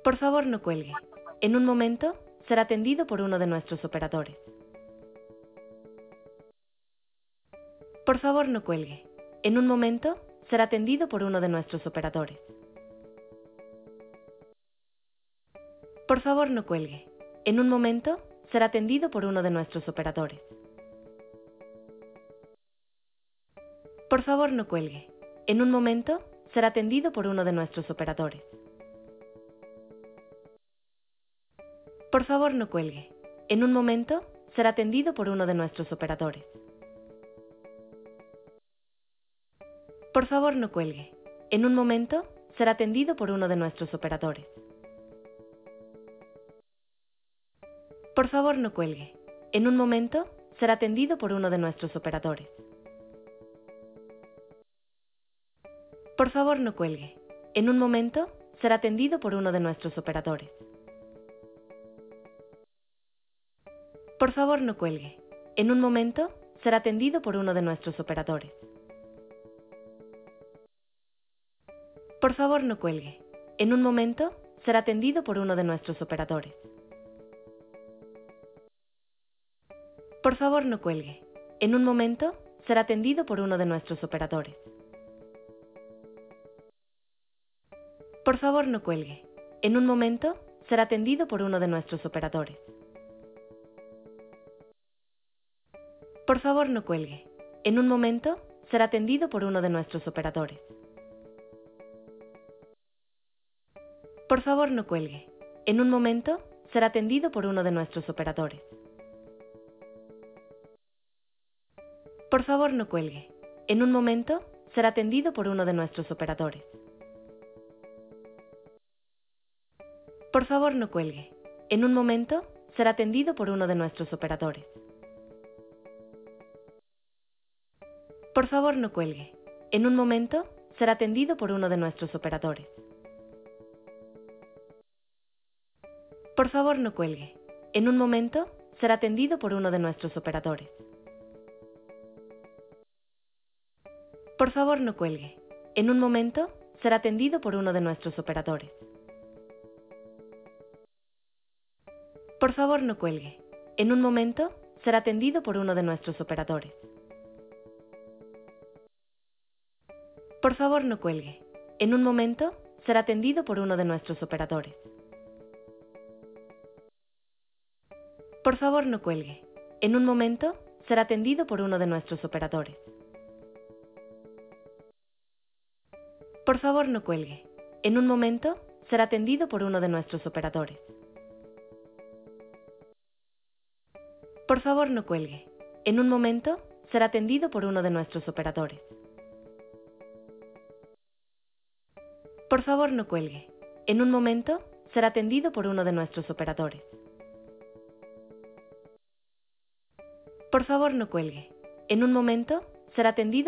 Por favor, no cuelgue. En un momento, será atendido por uno de nuestros operadores. Por favor, no cuelgue. En un momento, será atendido por uno de nuestros operadores. Por favor, no cuelgue. En un momento, será atendido por uno de nuestros operadores. Por favor, no cuelgue. En un momento, será atendido por uno de nuestros operadores. Por favor, no cuelgue. En un momento, será atendido por uno de nuestros operadores. Por favor, no cuelgue. En un momento, será atendido por uno de nuestros operadores. Por favor, no cuelgue. En un momento, será atendido por uno de nuestros operadores. Por favor, no cuelgue. En un momento, será atendido por uno de nuestros operadores. Por favor, no cuelgue. En un momento, será atendido por uno de nuestros operadores. Por favor, no cuelgue. En un momento, será atendido por uno de nuestros operadores. Por favor, no cuelgue. En un momento, será atendido por uno de nuestros operadores. Por favor, no cuelgue. En un momento, será atendido por uno de nuestros operadores. Por favor, no cuelgue. En un momento, será atendido por uno de nuestros operadores. Por favor, no cuelgue. En un momento, será atendido por uno de nuestros operadores. Por favor, no cuelgue. En un momento, será atendido por uno de nuestros operadores. Por favor, no cuelgue. En un momento, será atendido por uno de nuestros operadores. Por favor, no cuelgue. En un momento, será atendido por uno de nuestros operadores. Por favor, no cuelgue. En un momento, será atendido por uno de nuestros operadores. Por favor, no cuelgue. En un momento, será atendido por uno de nuestros operadores. Por favor, no cuelgue. En un momento, será atendido por uno de nuestros operadores. Por favor, no cuelgue. En un momento, será atendido por uno de nuestros operadores. Por favor, no cuelgue. En un momento, será atendido por uno de nuestros operadores. Por favor, no cuelgue. En un momento, será atendido por uno de nuestros operadores. Por favor, no cuelgue. En un momento, será atendido por uno de nuestros operadores. Por favor, no cuelgue. En un momento, será atendido por uno de nuestros operadores. Por favor, no cuelgue. En un momento, será atendido